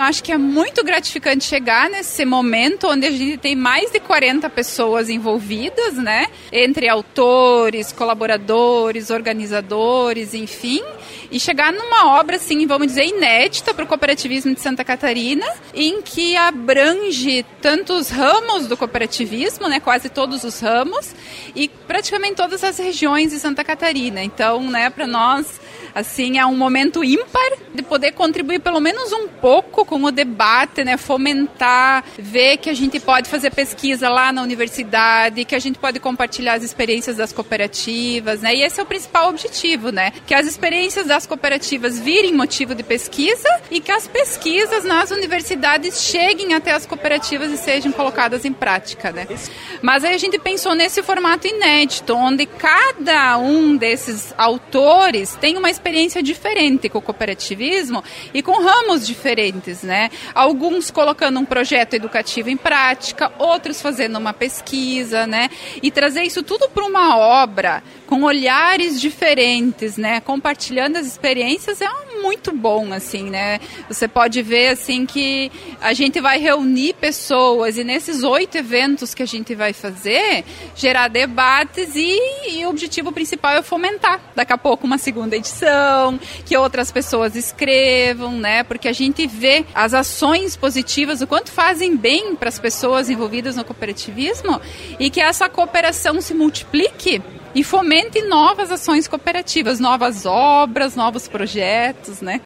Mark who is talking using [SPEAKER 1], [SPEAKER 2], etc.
[SPEAKER 1] Acho que é muito gratificante chegar nesse momento onde a gente tem mais de 40 pessoas envolvidas, né? Entre autores, colaboradores, organizadores, enfim. E chegar numa obra, assim, vamos dizer, inédita para o cooperativismo de Santa Catarina, em que abrange tantos ramos do cooperativismo, né? Quase todos os ramos, e praticamente todas as regiões de Santa Catarina. Então, né, para nós, assim, é um momento ímpar de poder contribuir pelo menos um pouco com o debate, né, fomentar, ver que a gente pode fazer pesquisa lá na universidade, que a gente pode compartilhar as experiências das cooperativas, né, e esse é o principal objetivo, né, que as experiências das cooperativas virem motivo de pesquisa e que as pesquisas nas universidades cheguem até as cooperativas e sejam colocadas em prática, né. Mas aí a gente pensou nesse formato inédito, onde cada um desses autores tem uma experiência diferente com o cooperativismo e com ramos diferentes, né? Alguns colocando um projeto educativo em prática, outros fazendo uma pesquisa, né? E trazer isso tudo para uma obra com olhares diferentes, né? Compartilhando as experiências é muito bom, assim, né? Você pode ver, assim, que a gente vai reunir pessoas e nesses 8 eventos que a gente vai fazer, gerar debates e o objetivo principal é fomentar daqui a pouco uma segunda edição, que outras pessoas escrevam, né? Porque a gente vê as ações positivas, o quanto fazem bem para as pessoas envolvidas no cooperativismo e que essa cooperação se multiplique e fomente novas ações cooperativas, novas obras, novos projetos, né?